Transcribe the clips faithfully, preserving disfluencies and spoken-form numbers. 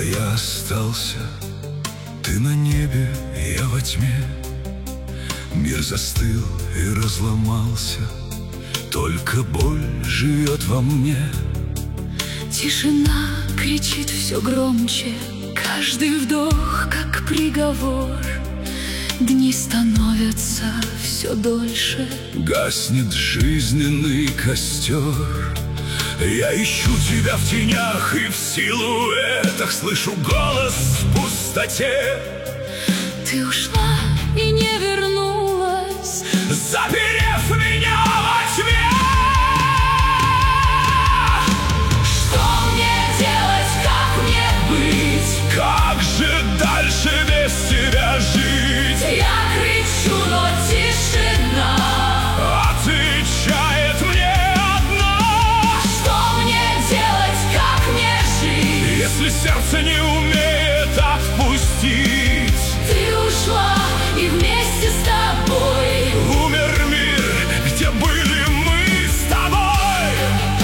А я остался, ты на небе, я во тьме. Мир застыл и разломался, только боль живет во мне. Тишина кричит все громче, каждый вдох как приговор. Дни становятся все дольше, гаснет жизненный костер. Я ищу тебя в тенях и в силуэтах, слышу голос в пустоте. Ты ушла и не вернулась, заперев меня во тьме. Что мне делать, как мне быть? Как же дальше без тебя жить? Я кричу, но тишина отвечает мне одно. Что мне делать, как мне жить? Если сердце не умеет отпустить. Ты ушла, и вместе с тобой умер мир, где были мы с тобой.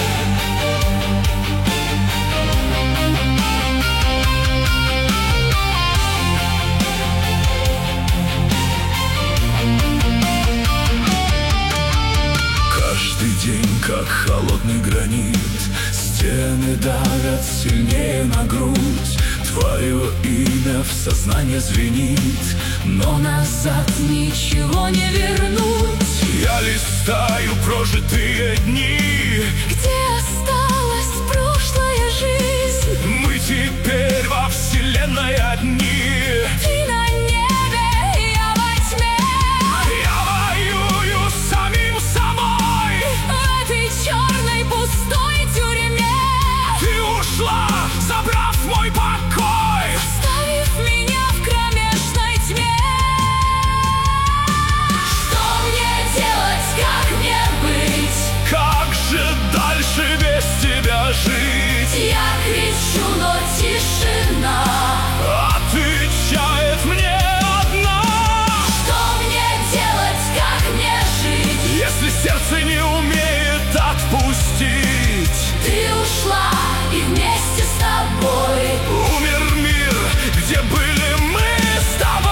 Каждый день, как холодный гранит, стены давят сильнее на грудь. Твое имя в сознании звенит, но назад ничего не вернуть. Я листаю прожитые дни, где осталась прошлая жизнь. Мы теперь во вселенной одни. Ты на небе, я во тьме. Я воюю с самим собой в этой черной пустой тюрьме. Ты ушла, забрав мой покой, оставив меня в кромешной тьме. Что мне делать, как мне быть? Как же дальше без тебя жить? Я кричу, но тишина отвечает мне одно. Что мне делать, как мне жить? Если сердце не умеет отпустить. Ты ушла, и вместе с тобой умер мир, где были мы с тобой.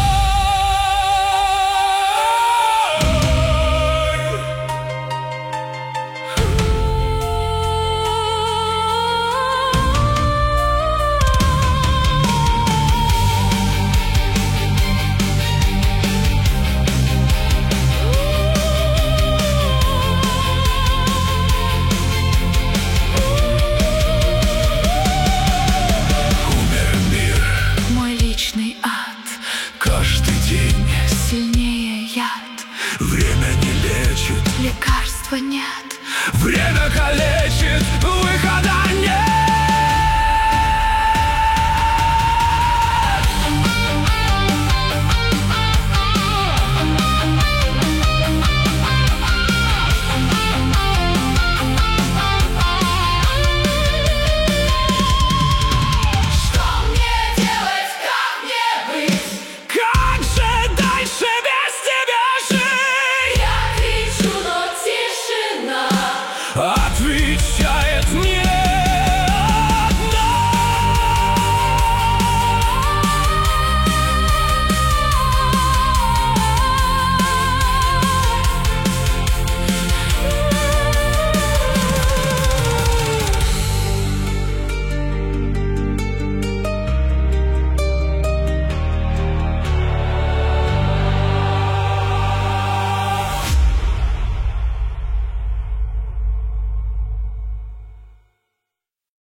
сильнее яд. Время не лечит, лекарства нет. Время калечит, выхода нет. Отвечай